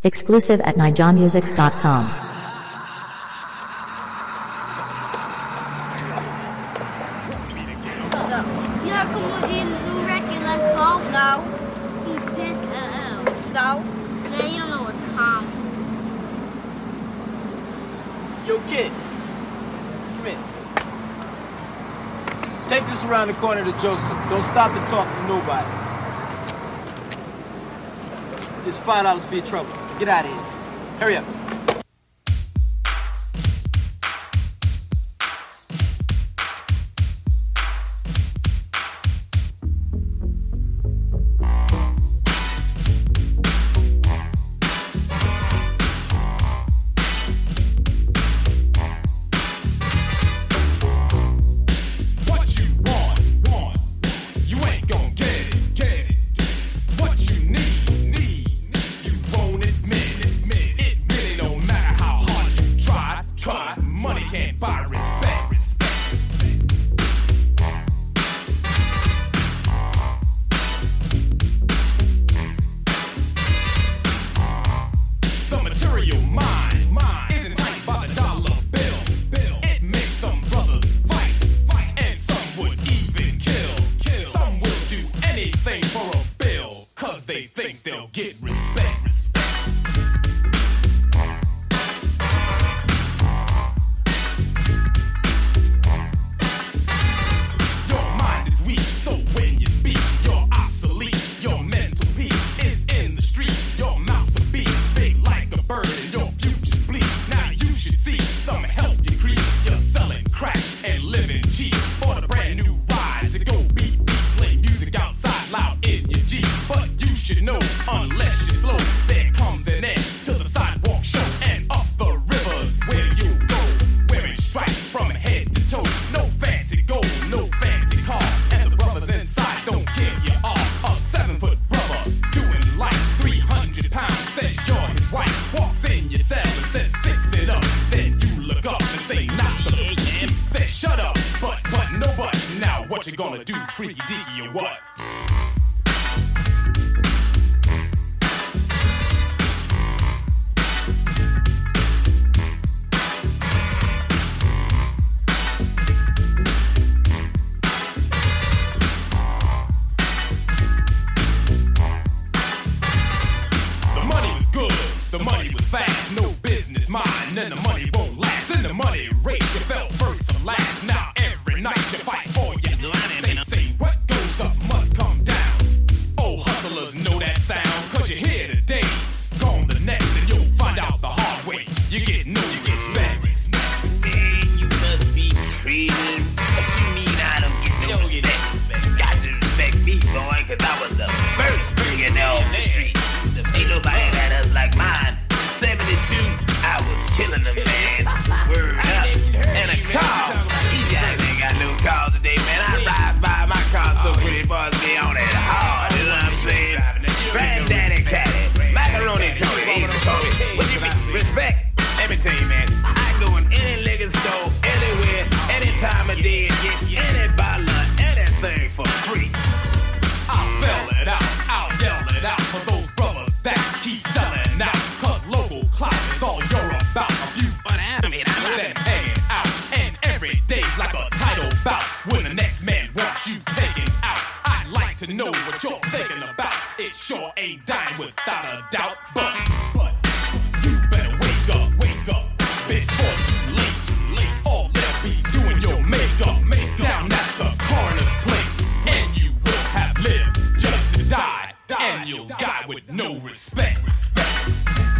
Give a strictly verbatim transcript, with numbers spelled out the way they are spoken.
Exclusive at nijon musics dot com. Yeah, come on, G, the new record, let's go. No. He dissed L L. So? Man, you don't know what time it is. Yo, kid. Come here. Take this around the corner to Joseph. Don't stop and talk to nobody. It's five dollars for your trouble. Get out of here. Hurry up. And you'll die with no respect. respect.